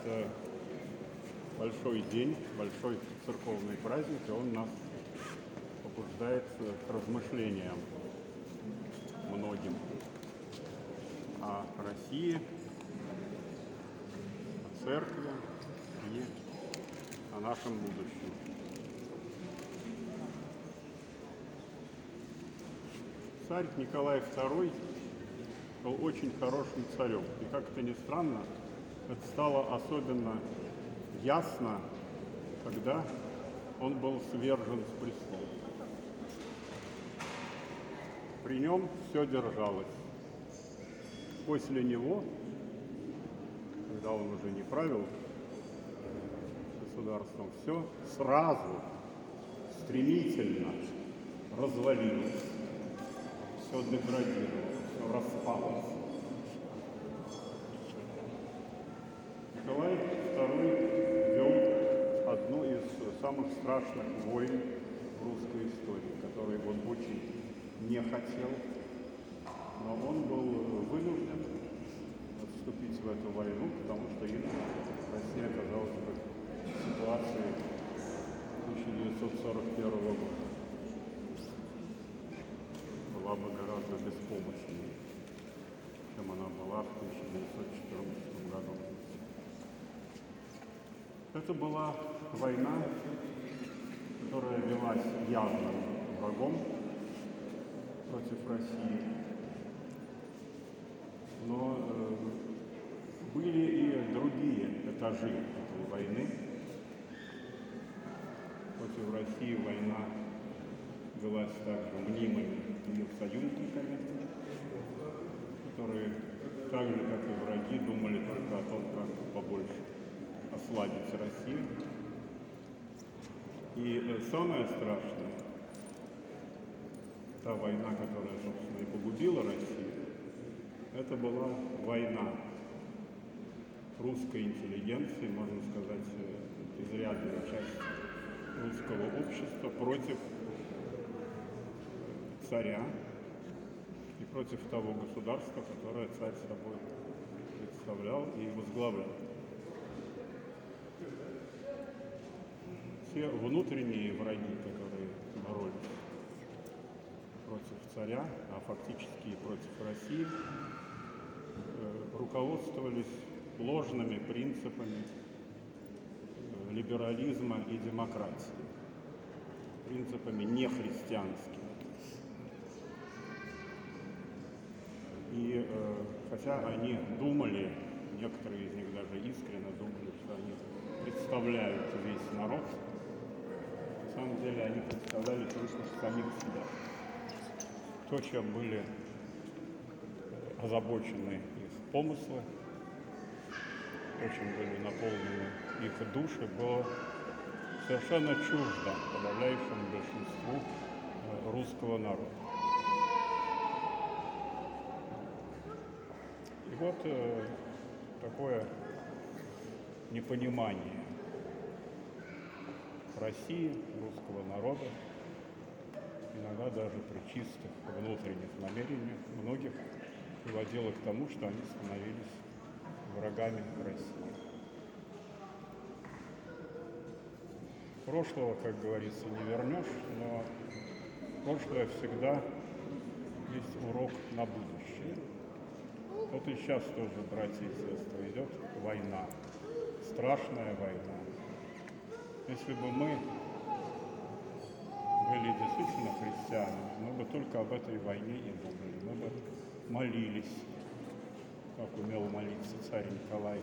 Это большой день, большой церковный праздник, и он нас побуждает к размышлениям многим о России, о церкви и о нашем будущем. Царь Николай II был очень хорошим царем. И как это ни странно, это стало особенно ясно, когда он был свержен с престола. При нем все держалось. После него, когда он уже не правил государством, все сразу, стремительно развалилось, все деградировало, все распалось. Николай II вел одну из самых страшных войн в русской истории, которой он очень не хотел, но он был вынужден вступить в эту войну, потому что иначе Россия оказалась в ситуации 1941 года. Была бы гораздо беспомощнее, чем она была в 1914 году. Это была война, которая велась явным врагом против России. Но были и другие этажи этой войны. Против России война велась также мнимыми ее союзниками, которые, так же как и враги, думали только о том, как побольше ослабить Россию. И самое страшное, та война, которая, собственно, и погубила Россию, это была война русской интеллигенции, можно сказать, изрядная часть русского общества против царя и против того государства, которое царь собой представлял и возглавлял. Все внутренние враги, которые боролись против царя, а фактически и против России, руководствовались ложными принципами либерализма и демократии, принципами нехристианскими. И хотя они думали, некоторые из них даже искренне думали, что они представляют весь народ, на самом деле они представляли только самих себя. То, чем были озабочены их помыслы, то, чем были наполнены их души, было совершенно чуждо подавляющему большинству русского народа. И вот такое непонимание России, русского народа, иногда даже при чистых внутренних намерениях многих приводило к тому, что они становились врагами России. Прошлого, как говорится, не вернешь, но прошлое всегда есть урок на будущее. Вот и сейчас тоже, братья и сестры, идет война, страшная война. Если бы мы были действительно христианами, мы бы только об этой войне и думали, мы бы молились, как умел молиться царь Николай.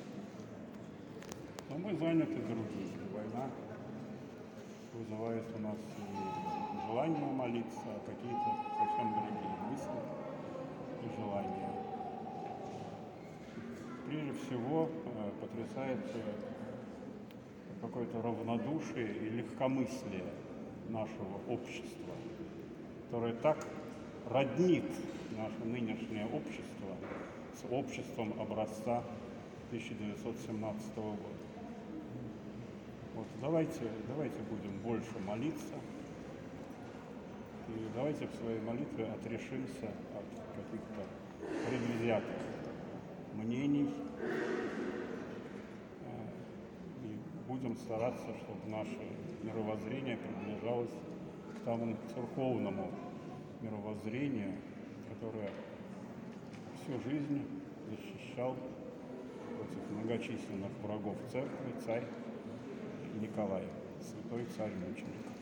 Но мы заняты другим. Война вызывает у нас не желание молиться, а какие-то совсем другие мысли и желания. Прежде всего потрясает какое-то равнодушие и легкомыслие нашего общества, которое так роднит наше нынешнее общество с обществом образца 1917 года. Вот давайте будем больше молиться, и давайте в своей молитве отрешимся от каких-то предвзятых мнений, будем стараться, чтобы наше мировоззрение приближалось к тому церковному мировоззрению, которое всю жизнь защищал против многочисленных врагов церкви царь Николай, святой царь-мученик.